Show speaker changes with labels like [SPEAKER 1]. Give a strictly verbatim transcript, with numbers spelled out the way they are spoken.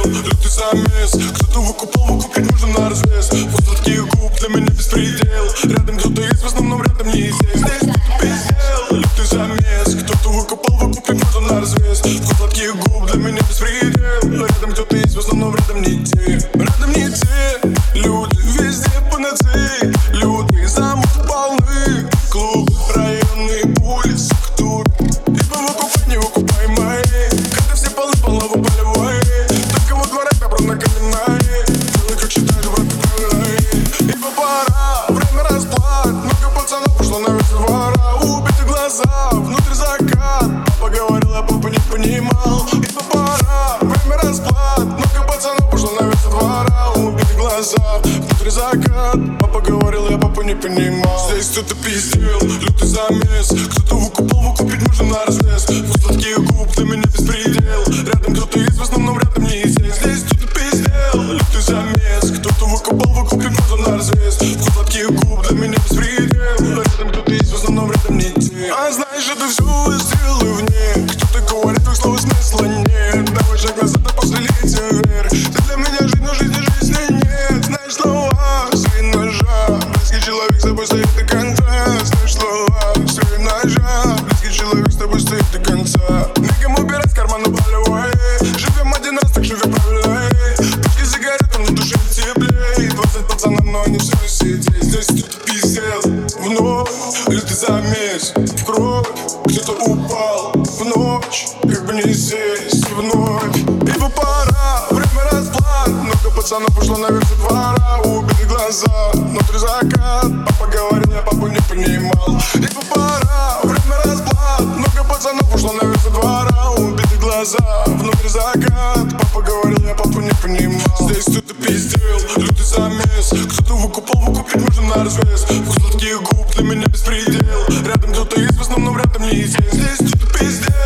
[SPEAKER 1] лютый замес. Кто-то выкупал, выкупить можно на развес. Вкус сладких губ для меня беспредел. Рядом кто-то есть, в основном рядом не здесь. Здесь кто-то пиздел, лютый замес. Кто-то выкупал, выкупить можно на развес. Вкус сладких губ для меня беспредел. Рядом кто-то есть, в основном рядом не те. Рядом не те люди, везде панацеи. Лютый замок полны. Клуб, районные улицы, кто либо выкупать, не выкупай мои. Когда все полы полову полевые. Только во дворах добро на каменные. Делай, как считаешь, брат, правильно. Ибо пора, время расплат. Много пацанов ушло на весь двора. Убиты глаза, внутрь закат. Папа говорил, а папа не понимал. Ибо пора, время расплат. Много пацанов ушло на весь двора. Убиты глаза, внутрь закат. Папа говорил, я папу не понимал. Здесь кто-то пиздел, лютый замес. Кто-то выкупал, выкупить можно на развес. Вкус сладких губ для меня беспредел. Рядом кто-то есть, в основном рядом не здесь. Здесь кто-то пиздел, лютый замес. Кто-то выкупал, выкупить можно на развес. Вкус сладких губ для меня беспредел. Рядом кто-то есть, в основном рядом не те. А знаешь, это все сделаю вне. Кто-то говорит, твоих слов смысла нет. Давай шаг назад, а после летия вверх. Ты для меня жизнь, но жизни жизни нет. Знаешь слова, свои ножа. Близкий человек с тобой стоит до конца. Знаешь слова, свои ножа. Близкий человек с тобой стоит до конца. Некому убирать карманы болевой. Живем один раз, так живем правильно. Пачки сигаретам на душе теплее. Двадцать пацанам, но они все сидят. Здесь кто-то пиздец, вновь лютый замес в кровь. Кто-то упал в ночь, как бы не здесь и вновь. Ибо пора, время расплат. Много пацанов ушло на версию двора. Убиты глаза, внутри закат. Папа говорил, я папу не понимал. Ибо пора, время расплат. Много пацанов ушло на версию двора. Убиты глаза, внутри закат. Папа говорил, я папу не понимал. Здесь кто-то пиздел, лютый замес. Кто-то выкупал, выкупить можно на развес. Вкус сладких губ для меня беспредел. Рядом кто-то есть, в основном рядом не здесь. Здесь кто-то пиздел.